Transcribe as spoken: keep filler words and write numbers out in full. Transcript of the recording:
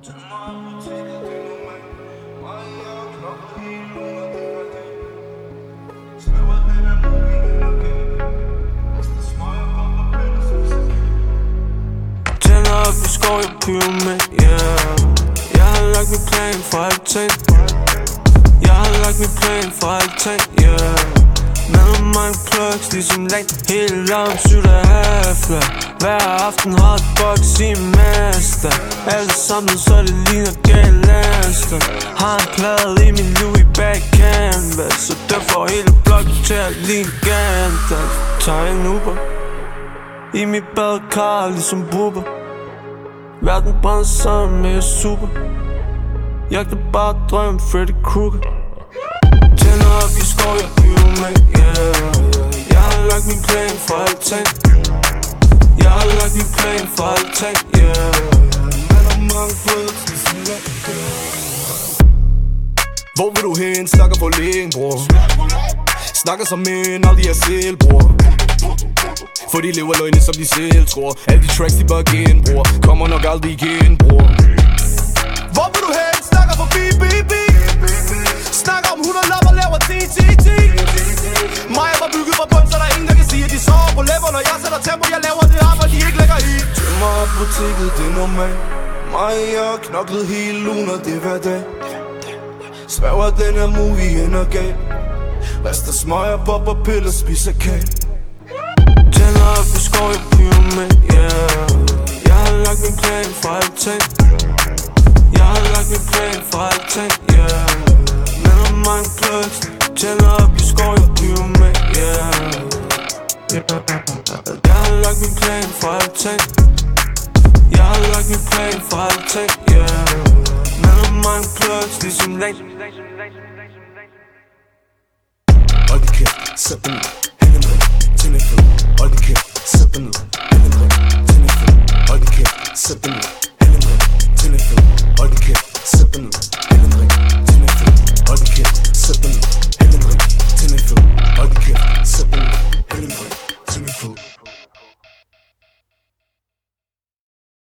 Tænder op i skov, jeg pyrer med, yeah. Jeg har lagt min plan for alting. Jeg har lagt min plan for alting, yeah. Man har mange plugs, ligesom længt hele om syv og halvfler. Hver aften hotbox i master. Alle samlet, så det ligner galaster. Har en plade i min Louis bag canvas, så der får hele blokken til at ligne Gandalf. Tager en Uber i mit badekar, ligesom Bubber. Verden brænder sammen, men jeg super. Jagter bare drøm, Freddy Krueger. Tænder op i skov, jeg pyrer med, yeah. Jeg har lagt min plan for alting. Jeg har lagt min plan for alting, yeah. Man har mange følelser, ligesom læg, yeah. Hvor vil du hen? Snakker for længe, bror. Snakker som en, aldrig er selv, bror. For de lever løgne, som de selv tror. Alle de tracks, de bare genbruger. Kommer nok aldrig igen, bror. Hvor vil du hen? Snakker for B B B. Snakker om hundrede lapper, laver T T T. Mig er bare bygget fra bund, så der er ingen, der kan sige, at de sover på læber. Når jeg sætter tempo, jeg laver det arbejde, de ikke lægger i. Tømmer apoteket, det er normalt. Mig, jeg har knoklet hele ugen, og det er hver dag. Sværger den her movie ender gal. Rester smøger, popper, piller, spiser kage. Tænder op i skov, jeg pyrer med, yeah. Jeg har lagt min plan for alting. Jeg har lagt min plan for alting, yeah. Man har mange plugs. Tænder op i skov, jeg pyrer med, yeah. Jeg har lagt min plan for alting. Jeg har lagt min plan for alting, yeah. Man har mange plugs, ligesom længe. Hold din kæft, sæt den ned, hæng en ring, tænd en fed. Hold din kæft, sæt den ned, hæng en ring, tænd en fed. Hold din kæft, sæt den ned,